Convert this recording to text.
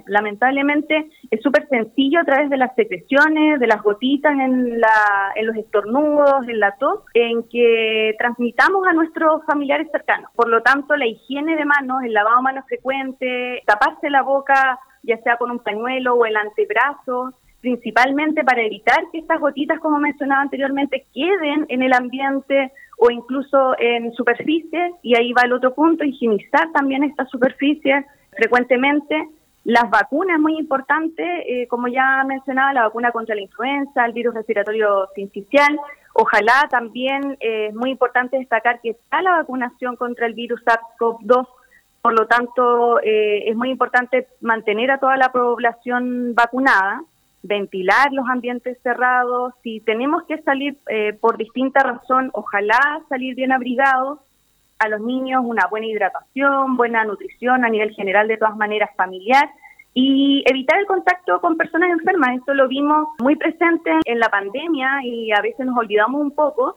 Lamentablemente es súper sencillo a través de las secreciones, de las gotitas en los estornudos, en la tos, en que transmitamos a nuestros familiares cercanos. Por lo tanto, la higiene de manos, el lavado de manos frecuente, taparse la boca, ya sea con un pañuelo o el antebrazo, principalmente para evitar que estas gotitas, como mencionaba anteriormente, queden en el ambiente o incluso en superficies, y ahí va el otro punto, higienizar también estas superficies frecuentemente. Las vacunas, muy importante, como ya mencionaba, la vacuna contra la influenza, el virus respiratorio sincicial. Ojalá también es muy importante destacar que está la vacunación contra el virus SARS-CoV-2, por lo tanto es muy importante mantener a toda la población vacunada, ventilar los ambientes cerrados. Si tenemos que salir por distinta razón, ojalá salir bien abrigados. A los niños una buena hidratación, buena nutrición a nivel general, de todas maneras familiar, y evitar el contacto con personas enfermas. Esto lo vimos muy presente en la pandemia y a veces nos olvidamos un poco